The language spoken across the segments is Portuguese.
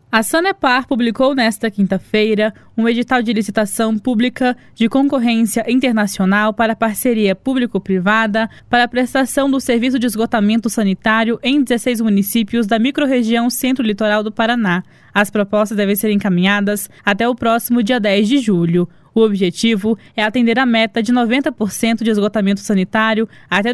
A Sanepar publicou nesta quinta-feira um edital de licitação pública de concorrência internacional para parceria público-privada para a prestação do serviço de esgotamento sanitário em 16 municípios da microrregião Centro-Litoral do Paraná. As propostas devem ser encaminhadas até o próximo dia 10 de julho. O objetivo é atender a meta de 90% de esgotamento sanitário até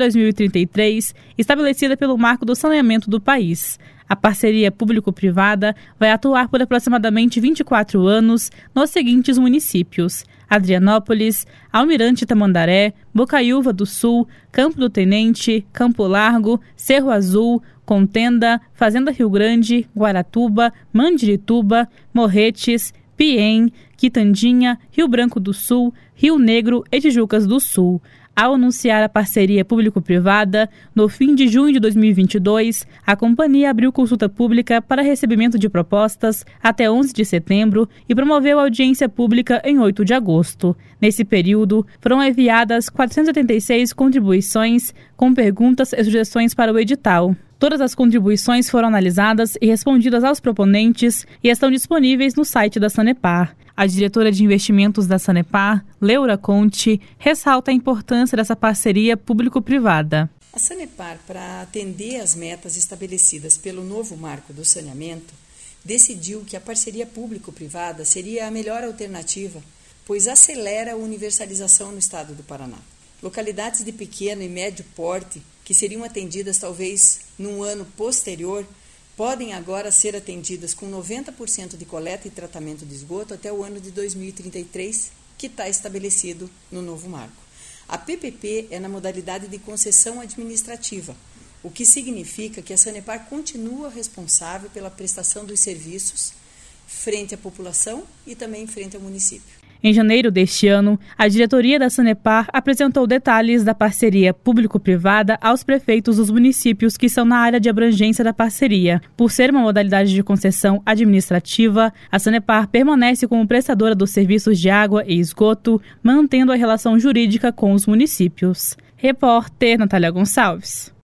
2033, estabelecida pelo Marco do Saneamento do país. A parceria público-privada vai atuar por aproximadamente 24 anos nos seguintes municípios: Adrianópolis, Almirante Tamandaré, Bocaiúva do Sul, Campo do Tenente, Campo Largo, Cerro Azul, Contenda, Fazenda Rio Grande, Guaratuba, Mandirituba, Morretes, Piém, Quitandinha, Rio Branco do Sul, Rio Negro e Tijucas do Sul. Ao anunciar a parceria público-privada, no fim de junho de 2022, a companhia abriu consulta pública para recebimento de propostas até 11 de setembro e promoveu audiência pública em 8 de agosto. Nesse período, foram enviadas 486 contribuições com perguntas e sugestões para o edital. Todas as contribuições foram analisadas e respondidas aos proponentes e estão disponíveis no site da Sanepar. A diretora de investimentos da Sanepar, Leura Conte, ressalta a importância dessa parceria público-privada. A Sanepar, para atender às metas estabelecidas pelo novo Marco do Saneamento, decidiu que a parceria público-privada seria a melhor alternativa, pois acelera a universalização no estado do Paraná. Localidades de pequeno e médio porte, que seriam atendidas talvez num ano posterior, podem agora ser atendidas com 90% de coleta e tratamento de esgoto até o ano de 2033, que está estabelecido no novo marco. A PPP é na modalidade de concessão administrativa, o que significa que a Sanepar continua responsável pela prestação dos serviços frente à população e também frente ao município. Em janeiro deste ano, a diretoria da Sanepar apresentou detalhes da parceria público-privada aos prefeitos dos municípios que são na área de abrangência da parceria. Por ser uma modalidade de concessão administrativa, a Sanepar permanece como prestadora dos serviços de água e esgoto, mantendo a relação jurídica com os municípios. Repórter Natália Gonçalves.